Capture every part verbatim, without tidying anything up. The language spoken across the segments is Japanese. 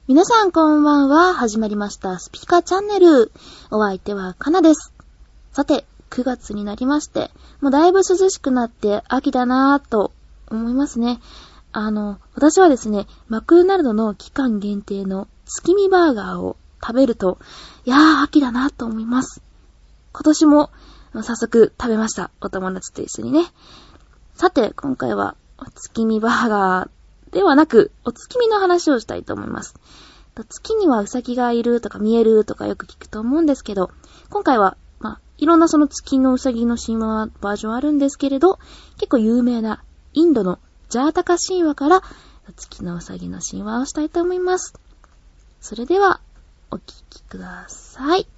皆さんこんばんは。始まりましたスピカチャンネル。お相手はかなです。さて、くがつになりまして、もうだいぶ涼しくなって秋だなぁと思いますね。あの、私はですね、マクドナルドの期間限定の月見バーガーを食べると、いやー秋だなと思います。今年も早速食べました。お友達と一緒にね。さて、今回は月見バーガーではなく、お月見の話をしたいと思います。月にはウサギがいるとか見えるとかよく聞くと思うんですけど、今回は、まあ、いろんなその月のウサギの神話バージョンあるんですけれど、結構有名なインドのジャータカ神話から月のウサギの神話をしたいと思います。それでは、お聞きください。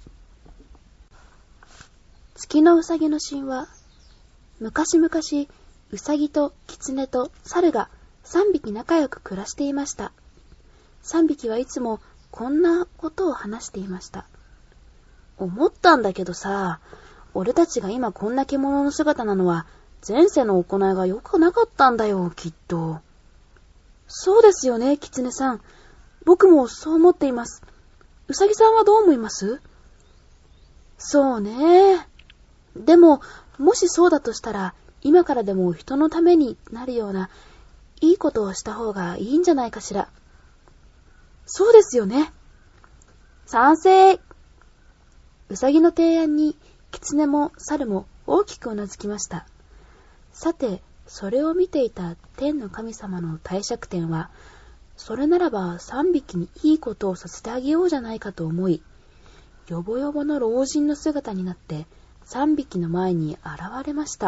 月のウサギの神話。昔々、ウサギとキツネと猿がさんびき仲良く暮らしていました。さんびきはいつもこんなことを話していました。思ったんだけどさ、俺たちが今こんな獣の姿なのは前世の行いが良くなかったんだよ、きっと。そうですよね、キツネさん。僕もそう思っています。ウサギさんはどう思います？そうね。でも、もしそうだとしたら、今からでも人のためになるようないいことをした方がいいんじゃないかしら。そうですよね。賛成。ウサギの提案にキツネも猿も大きくうなずきました。さて、それを見ていた天の神様の帝釈天は、それならば三匹にいいことをさせてあげようじゃないかと思い、よぼよぼの老人の姿になって三匹の前に現れました。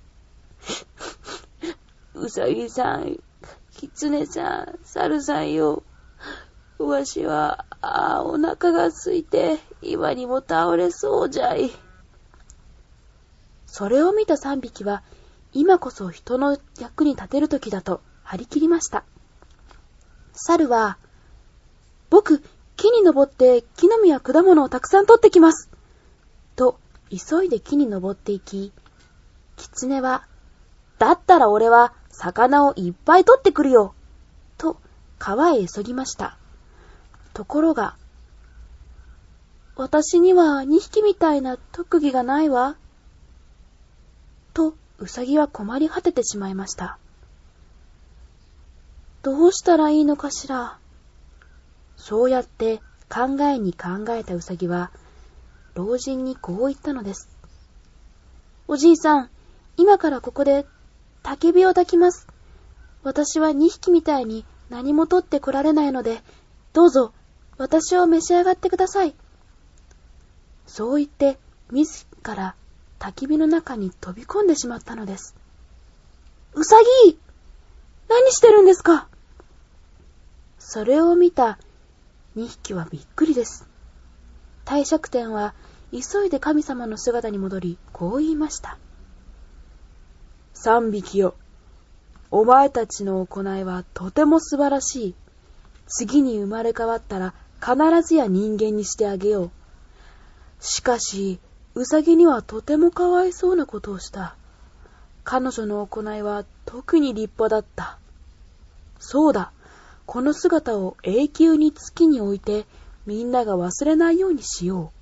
うさぎさん、キツネさん、猿さんよ。わしは、あお腹が空いて、今にも倒れそうじゃい。それを見た三匹は、今こそ人の役に立てる時だと張り切りました。猿は、僕、木に登って木の実や果物をたくさん取ってきます。と、急いで木に登っていき、キツネは、だったら俺は魚をいっぱい取ってくるよ。と、川へ急ぎました。ところが、私にはにひきみたいな特技がないわ。と、ウサギは困り果ててしまいました。どうしたらいいのかしら。そうやって考えに考えたウサギは、老人にこう言ったのです。おじいさん、今からここで焚き火を焚きます。私はにひきみたいに何も取ってこられないので、どうぞ私を召し上がってください。そう言って、自ら焚き火の中に飛び込んでしまったのです。うさぎ！何してるんですか？それを見たにひきはびっくりです。帝釈天は急いで神様の姿に戻り、こう言いました。三匹よ。お前たちの行いはとても素晴らしい。次に生まれ変わったら必ずや人間にしてあげよう。しかし、ウサギにはとてもかわいそうなことをした。彼女の行いは特に立派だった。そうだ、この姿を永久に月に置いてみんなが忘れないようにしよう。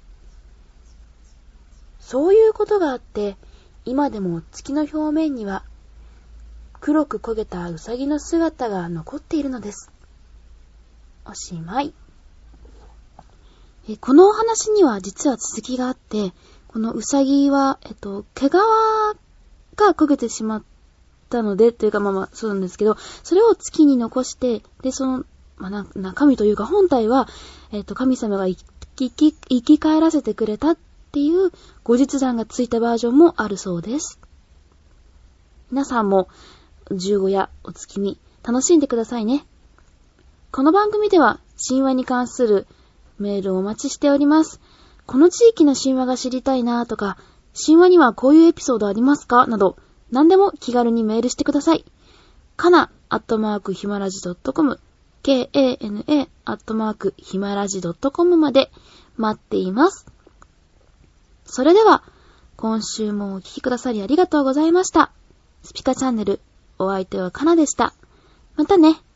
そういうことがあって、今でも月の表面には黒く焦げたウサギの姿が残っているのです。おしまい。えこのお話には実は続きがあって、このウサギは、えっと、毛皮が焦げてしまったので、というかまあまあそうなんですけど、それを月に残して、で、その、まあな中身というか本体は、えっと、神様が生き、生き、生き返らせてくれたっていう後日談がついたバージョンもあるそうです。皆さんも、十五夜お月見、楽しんでくださいね。この番組では神話に関するメールをお待ちしております。この地域の神話が知りたいなとか、神話にはこういうエピソードありますかなど、何でも気軽にメールしてください。かな、アットマーク、ひまらじ .com、ケーエーエヌエー、アットマーク、ひまらじ .com まで待っています。それでは、今週もお聞きくださりありがとうございました。スピカチャンネル、お相手はかなでした。またね。